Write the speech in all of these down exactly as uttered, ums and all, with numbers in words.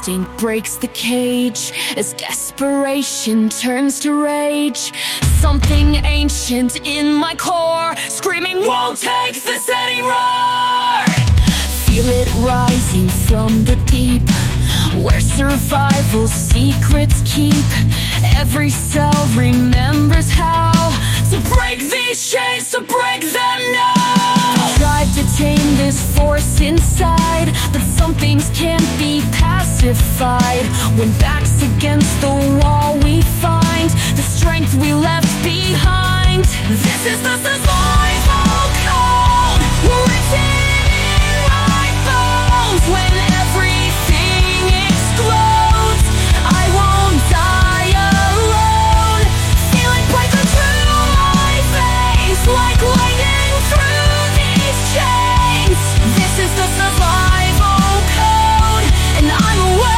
instinct breaks the cage, as desperation turns to rage. Something ancient in my core, screaming, won't take this anymore. Feel it rising from the deep, where survival's secrets keep. Every cell remembers how to break these chains, to break them now. Tried to tame this force inside, but some things can't be pacified. When back's against the wall we find the strength we left behind. This is the survival code, written in my bones. When everything explodes, I won't die alone. Feel it breaking through my veins, like lightning through these chains. This is the survival code, and I'm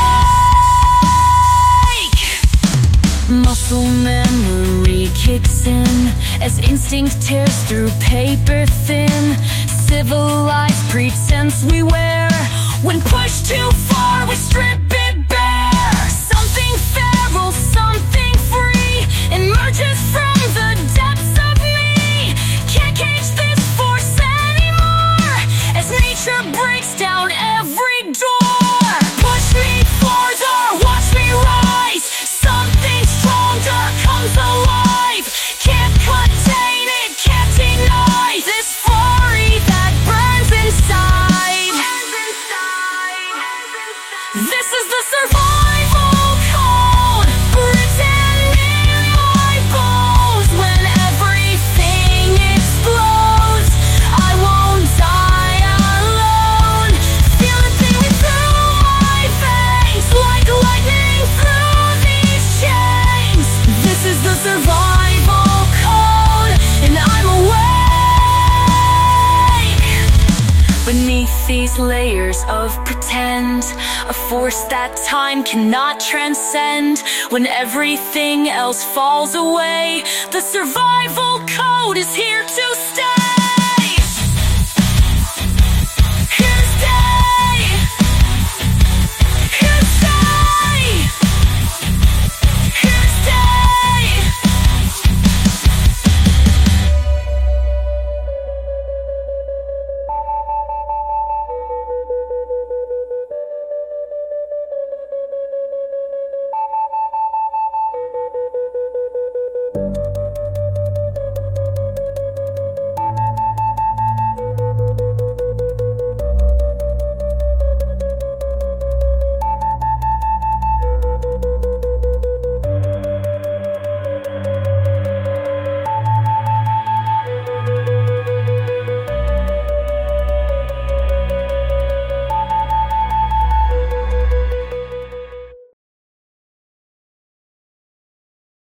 awake. Muscle memory kicks in, as instinct tears through paper thin. Civilized pretense we wear, when pushed too far we strip it bare. Something feral, something free, emerges from the depths of me. Can't cage this force anymore, as nature breaks down every door. Push me further, watch me rise. Something stronger comes alive. Can't contain it, can't deny this fury that burns inside. This is the survival code, written in my bones. When everything explodes, I won't die alone. Feel it beating through my veins, like lightning through these chains. This is the survival code, and I'm awake. Beneath these layers of pretend, a force that time cannot transcend. When everything else falls away, the survival code is here to stay.